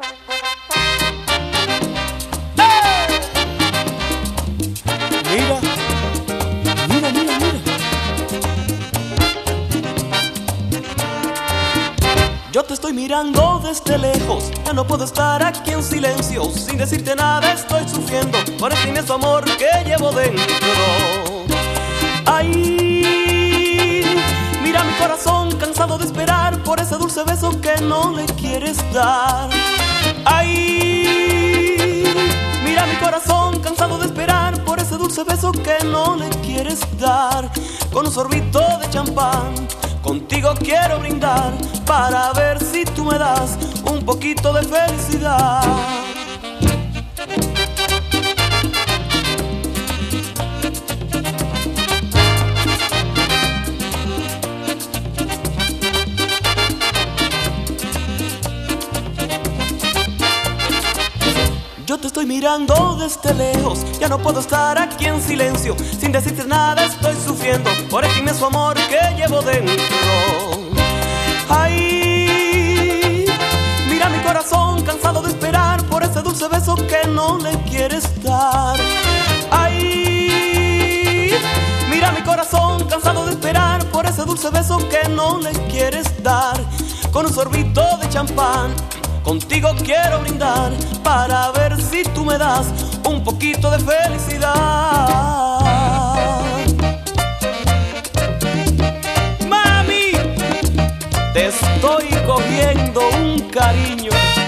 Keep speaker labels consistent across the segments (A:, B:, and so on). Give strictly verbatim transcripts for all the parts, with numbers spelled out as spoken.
A: Mira, mira, mira, mira. Yo te estoy mirando desde lejos, ya no puedo estar aquí en silencio. Sin decirte nada estoy sufriendo por este inmenso amor que llevo dentro. Ay, mira mi corazón cansado de esperar por ese dulce beso que no le quieres dar. Ay, mira mi corazón cansado de esperar por ese dulce beso que no le quieres dar. Con un sorbito de champán contigo quiero brindar para ver si tú me das un poquito de felicidad. Yo te estoy mirando desde lejos, ya no puedo estar aquí en silencio. Sin decirte nada estoy sufriendo por este inmenso amor que llevo dentro. Ay, mira mi corazón cansado de esperar por ese dulce beso que no le quieres dar. Ay, mira mi corazón cansado de esperar por ese dulce beso que no le quieres dar. Con un sorbito de champán contigo quiero brindar para ver si tú me das un poquito de felicidad. Mami, te estoy cogiendo un cariño.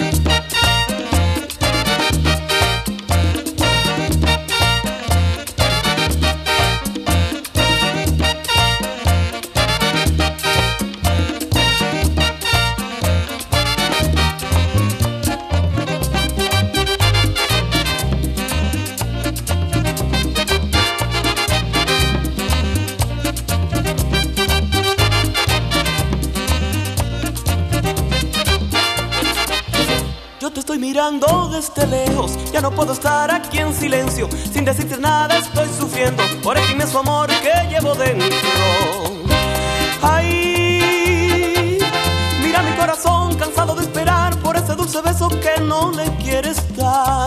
A: Yo te estoy mirando desde lejos, ya no puedo estar aquí en silencio. Sin decirte nada estoy sufriendo por este inmenso amor que llevo dentro. Ay, mira mi corazón cansado de esperar por ese dulce beso que no le quieres dar.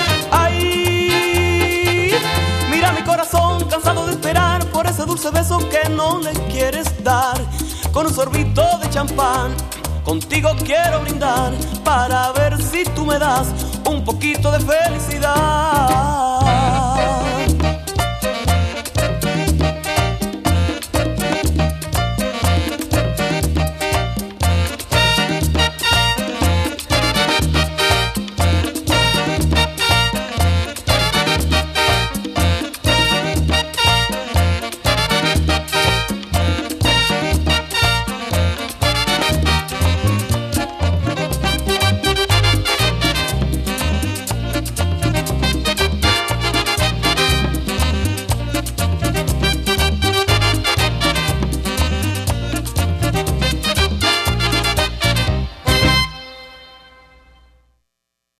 A: Ay, mira mi corazón cansado de esperar por ese dulce beso que no le quieres dar. Con un sorbito de champán contigo quiero brindar para ver si tú me das un poquito de felicidad.